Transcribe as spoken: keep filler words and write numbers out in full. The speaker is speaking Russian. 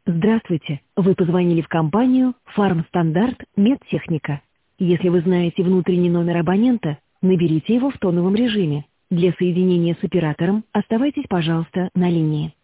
Здравствуйте, вы позвонили в компанию «Фармстандарт Медтехника». Если вы знаете внутренний номер абонента, наберите его в тоновом режиме. Для соединения с оператором оставайтесь, пожалуйста, на линии.